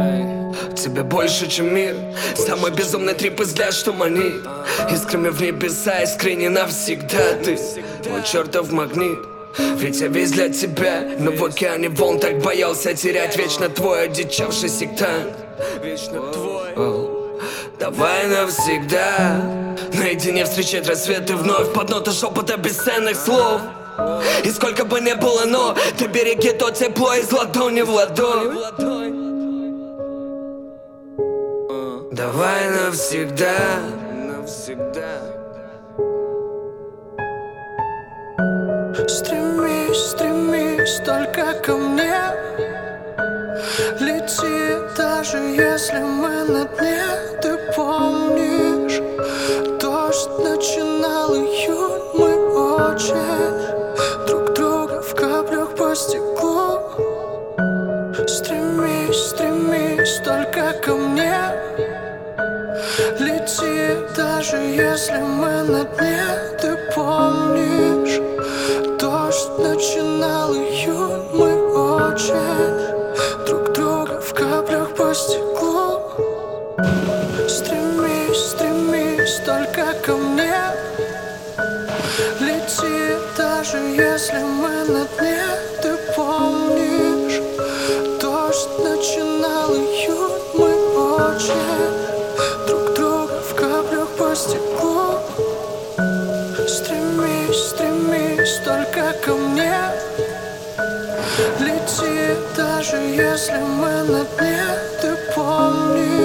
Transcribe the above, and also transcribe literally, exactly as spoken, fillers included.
Тебе больше, чем мир. Самый безумный трип из взгляд, что манит искрами в небеса, искренне навсегда. Ты мой чертов магнит, ведь я весь для тебя. Но в океане волн так боялся терять. Вечно твой одичавший сектант. Вечно твой. О, давай навсегда наедине встречать рассветы вновь под ноты шепота бесценных слов. И сколько бы ни было, но ты береги то тепло из ладони в ладонь. Давай навсегда, навсегда. Стремись, стремись только ко мне. Лети, даже если мы на дне. Ты помнишь, дождь начинал июнь. Мы очень друг друга в каплях по стеклу. Стремись, стремись только ко мне. Лети, даже если мы на дне. Ты помнишь, дождь начинал июнь. Мы очень друг друга в каплях по стеклу. Стремись, стремись только ко мне. Лети, даже если мы на дне. Ты помнишь, дождь начинал июнь. Мы очень друг друга в каплях по стеклу. Стремись, стремись только ко мне. Лети, даже если мы на дне. Ты помнишь.